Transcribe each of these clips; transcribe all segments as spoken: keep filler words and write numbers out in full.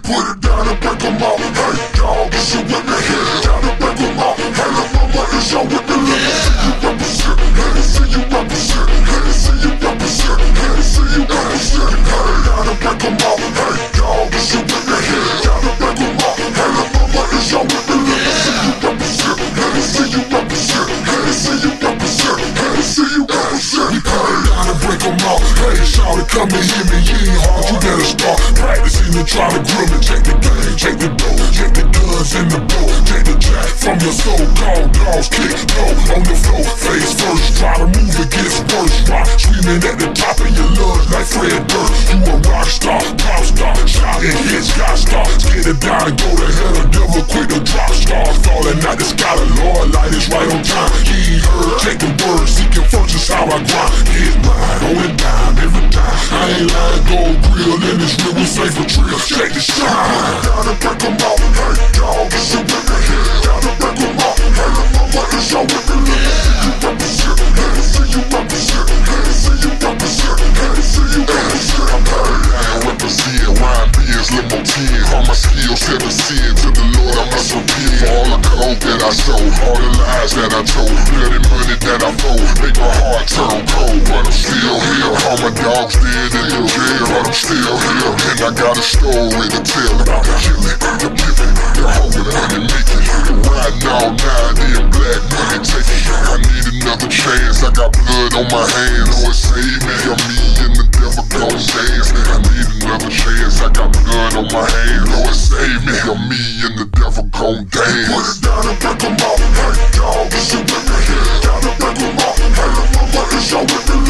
put it down and break them all. Hey, dog, is you with me? Hit it down and break them all. Hey, la mama, is y'all with me? Let me see you represent. Let me see you represent. Let me see you represent. Let me see you represent. Put it down and break them all. Hey, dog, is you with me? Hit it down and break them all. Hey, la mama, is y'all with me? Let me see you represent. Let me see you represent. Let me see you represent. Let me see you represent. We put it down and break them all. Hey, shout it, come and hear me. You ain't hard, you better start practicing and try to grill it. Check the game, check the dough, check the guns in the bow. Take the jack from your so-called dogs, kick low on the floor, face first. Try to move, it gets worse. Rock screaming at the top of your lungs like Fred Durst. You a rock star, pop star, shouting hits, got star. Get it down and go to hell, the devil quick to drop stars. Falling out the sky, the Lord light is right on time. He ain't heard, taking words, seeking first is how I grind. Get mine, hold it down every time. I ain't lying, gold grill in this real, we safe for trill. Check the shine. Put it down and break them all. Hey, dog, is you with me? Hit it down and break them all. Hey, la mama, is y'all with me? Let me see you represent. Let me see you represent. Let me see you represent. Let me see you represent. I'm heard I represent. Y B is limo ten. All my skills heaven sent. To the Lord I must repent. For all the cold that I sold, all the lies that I told, bloody money that I fold, make my heart turn cold. But I'm still here. All my dogs dead in the jail, but I'm still here. And I got a story to tell about the killing, the giving, the hoping money making, the riding all night, then black money taking. I need another chance. I got blood on my hands. Lord save me, or me and the devil gon' dance. I need another chance. I got blood on my hands. Lord save me, or me and the devil gon' dance. Put it down and break them all. Hey, dog, is you with me? Hit it down and break them all. Hey, la mama, is y'all with me?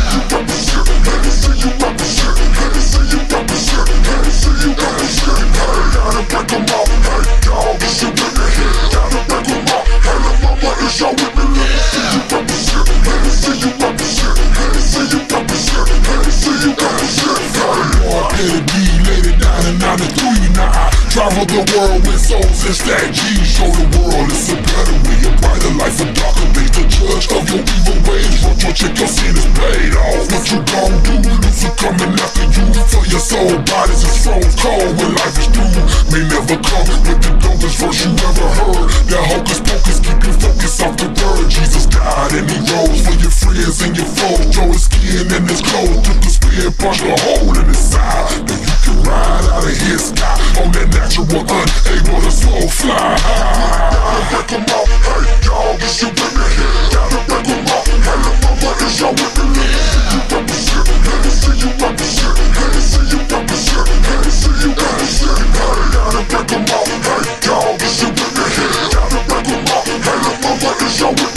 Let me see you represent. Let me see you represent. Let me see you represent. Let me see you represent. Put it down and break them all. Hey, dog, is you with me? Hit it down and break them all. Hey, la mama, is y'all with me? Let me see you represent. Let me see you represent. Let me see you represent. Let me see you represent. Lord, let it be, laid it down in ninety-three. Now I travel the world with souls and stack G's. Show the world it's a better way, a brighter life, a darker days. The judge of your evil ways. Run your check, your sin is paid off. What you gon' do? Lucifer coming after you. For your soul, bodies is froze cold when life is through. May never come with the dopest verse you ever heard. That hocus pocus keep you focused off the word. Jesus died and he rose for your friends and your foes. Throw his skin and his clothes, took a spear, punched a hole in his side. Now you can ride out of his sky on that natural, unable to slow fly. Down and break them all. Hey, dog, is you with me? Hit it down and break them all. Hey, la mama, is y'all with me? Let me see you represent. Let me see you represent. Let me see you represent. Let me see you represent. Put it down and break them all. Hey, dog, is you with me? Hit it down and break them all. Hey, la mama, is y'all with me?